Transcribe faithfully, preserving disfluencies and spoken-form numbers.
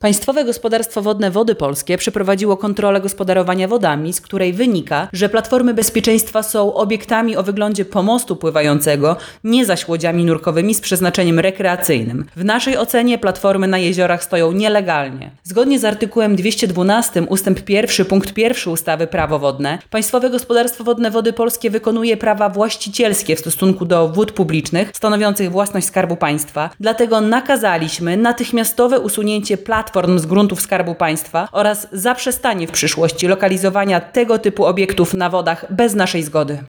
Państwowe Gospodarstwo Wodne Wody Polskie przeprowadziło kontrolę gospodarowania wodami, z której wynika, że platformy bezpieczeństwa są obiektami o wyglądzie pomostu pływającego, nie zaś łodziami nurkowymi z przeznaczeniem rekreacyjnym. W naszej ocenie platformy na jeziorach stoją nielegalnie. Zgodnie z artykułem dwieście dwanaście ustęp pierwszy punkt pierwszy ustawy Prawo wodne, Państwowe Gospodarstwo Wodne Wody Polskie wykonuje prawa właścicielskie w stosunku do wód publicznych stanowiących własność Skarbu Państwa, dlatego nakazaliśmy natychmiastowe usunięcie platform z gruntów Skarbu Państwa oraz zaprzestanie w przyszłości lokalizowania tego typu obiektów na wodach bez naszej zgody.